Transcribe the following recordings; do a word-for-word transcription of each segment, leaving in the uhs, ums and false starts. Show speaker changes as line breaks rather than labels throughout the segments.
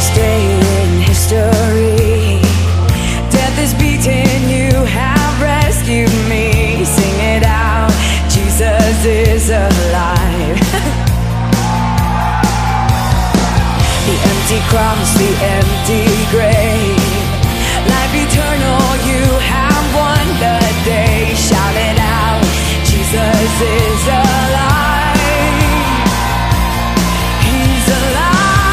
this day in history. Death is beaten, you have rescued me. Sing it out, Jesus is alive. The empty cross, the empty grave, life eternal, you have won the day. Shout it out, Jesus is alive. He's alive.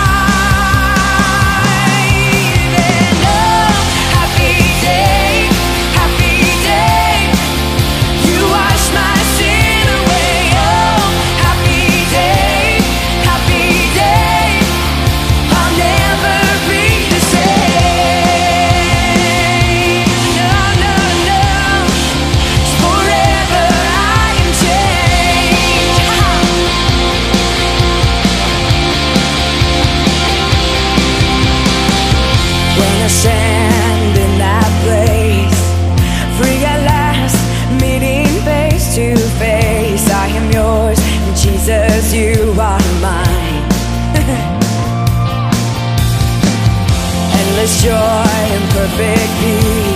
And oh, happy day, happy day, you wash my sin away. Oh, happy day, happy day, I'll never be the same. No, no, no, forever I am changed. When I stand in that place, free at last, meeting face to face, I am yours, and Jesus, you are mine. Endless joy and perfect peace.